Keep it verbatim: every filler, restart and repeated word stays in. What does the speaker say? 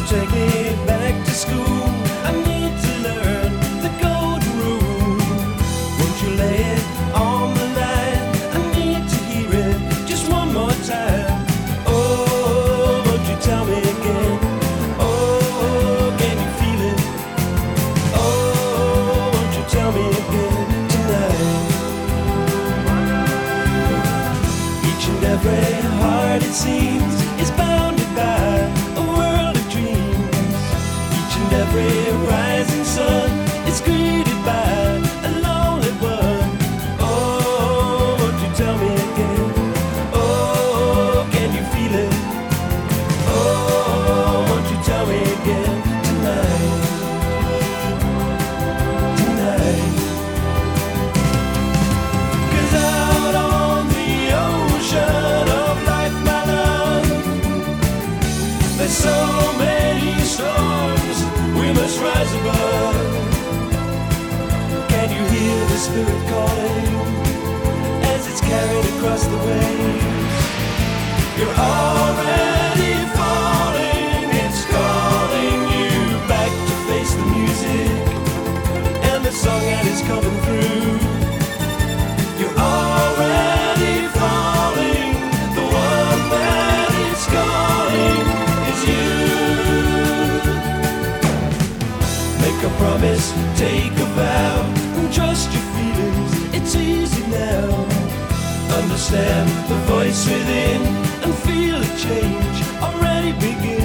take me back to school. I need to learn the golden rule. Won't you lay it on the line? I need to hear it just one more time. Oh, won't you tell me again? Oh, can you feel it? Oh, won't you tell me again tonight? Each and every heart, it seems, is bounded by a world of dreams. Each and every rising sun is greeted by a lonely one. Oh, won't you tell me again? Oh, can you feel it? Oh, won't you tell me again tonight? Tonight. 'Cause out on the ocean of life, my love, there's so many storms we must rise above. Can you hear the spirit calling as it's carried across the waves? You're already falling, it's calling you back to face the music and the song that is coming through. You're already falling, the one that is calling is you. Make a promise, take a vow, and trust your feelings, it's easy now. Understand the voice within and feel a change already begin.